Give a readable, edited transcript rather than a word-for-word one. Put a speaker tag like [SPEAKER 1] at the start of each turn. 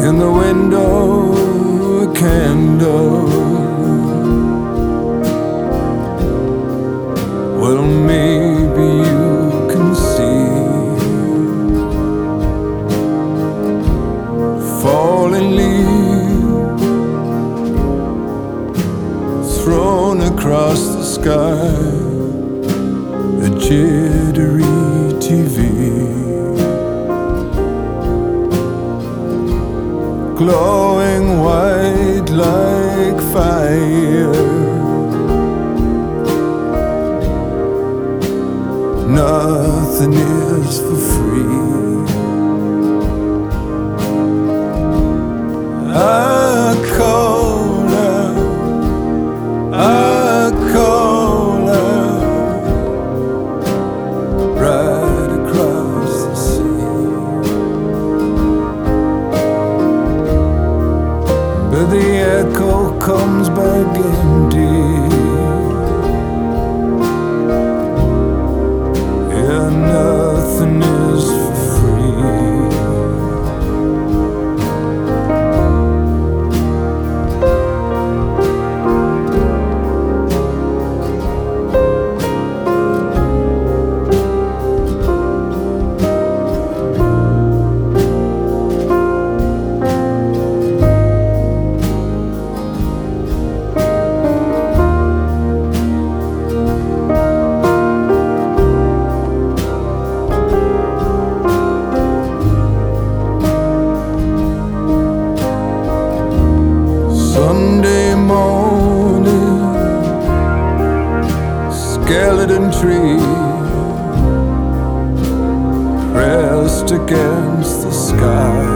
[SPEAKER 1] In the window, a candle. Well, maybe you can see falling leaves thrown across the sky, a jittery TV, glowing white like fire. Nothing is for free. I call out, I call out, right across the sea. But the echo comes back empty. Yeah, nothing is for free. Sunday morning, skeleton tree pressed against the sky.